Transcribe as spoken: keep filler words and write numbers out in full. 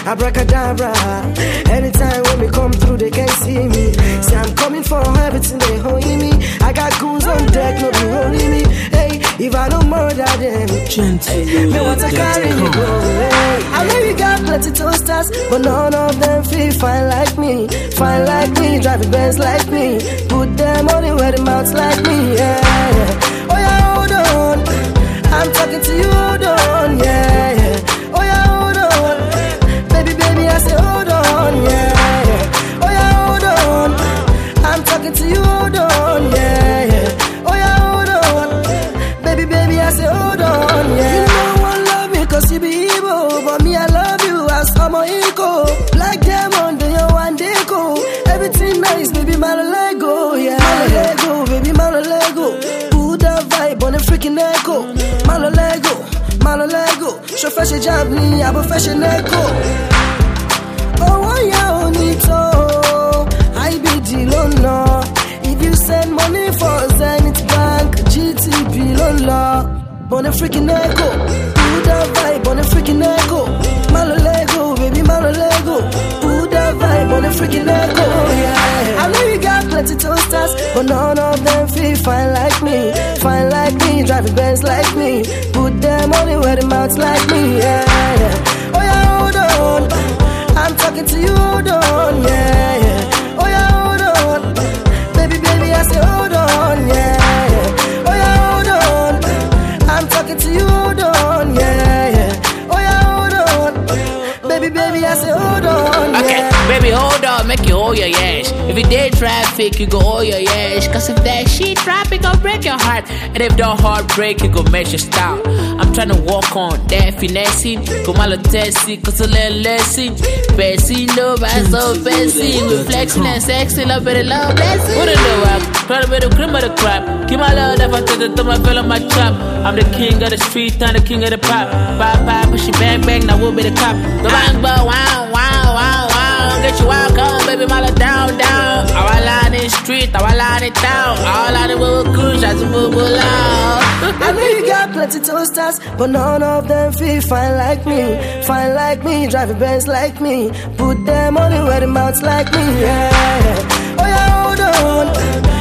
abracadabra. Anytime when we come through, they can't see me. Say I'm coming for everything they holding me. I got goons on deck, no be rolling me. Hey, if I don't murder them, hey, me want to carry me go. Hey, I know you got plenty toasters, but none of them feel fine like me. Fine like me, driving Benz like me. Put them money where the mouths like me. Yeah. Oh yeah, hold on. I'm talking to you, hold on. Yeah, yeah. Oh yeah, hold on. Baby, baby, I say hold on. Yeah, yeah. Oh yeah, hold on. I'm talking to you, hold on. Yeah, yeah. Oh yeah, hold on. Baby, baby, I say hold on. Yeah. You know one love me cause you be evil, but me I love you as I'm a equal. Black diamond, then you one day go. Everything nice, baby, man, let go. Yeah, man, let go, baby, man, let go. Put that vibe on the freaking echo. Man, let go, man, let go. Show fresh job, me, I'm a fashion echo. Oh, yeah, only to I be deal no. If you send money for Zenith Bank, G T P lola. On the freaking echo. Put that vibe on the freaking echo. Man, let go, baby, man, let go. Put that vibe on the freaking echo. Yeah. I know you got plenty toasters, but none of them feel fine like me. Fine like me, driving Benz like me. Put them money where the mouths like me. Yeah, yeah. Oh yeah, hold on. I'm talking to you, hold on. Yeah, yeah. Oh yeah, hold on. Baby, baby, I say hold on. Yeah, yeah. Oh yeah, hold on. I'm talking to you, hold on. Yeah, yeah. Oh yeah, hold on. Baby, baby, I say hold on. Yeah. Okay, baby, hold on, make you hold your ass. If you did traffic, you go hold your ass. Cause if that shit traffic, gon' break your heart. And if the heart break, it gon' make you stop. I'm tryna walk on that finessing. Go my little testy, cause a little lesson. Fancy, love, I so fancy. With flexing and sexy, love, better love, blessing. What a little rock, try to be the cream of the crap. Keep my love, never take it to my feel on my trap. I'm the king of the street, I'm the king of the pop. Pop, pop, push it bang, bang, now we'll be the cop. Go bang, bang, wow, wow, wow, wow. Get you out, come, baby, my love, down, down. Our line in the street, our line in town. All out of the cruise, that's a boo boo loud. I know you got plenty toasters, but none of them feel fine like me. Fine like me, driving Benz like me. Put them money where the mouths like me. Yeah. Oh yeah, hold on.